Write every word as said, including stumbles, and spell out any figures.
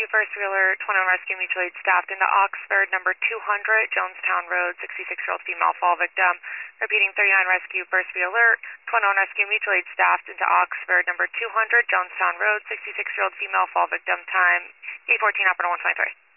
Rescue, First Wheeler, twenty-one Rescue, mutual aid staffed into Oxford, number two hundred, Jonestown Road, sixty-six-year-old female fall victim. Repeating, thirty-nine Rescue, First Wheeler, twenty-one Rescue, mutual aid staffed into Oxford, number two hundred, Jonestown Road, sixty-six-year-old female fall victim. Time eight fourteen, operator one twenty-three.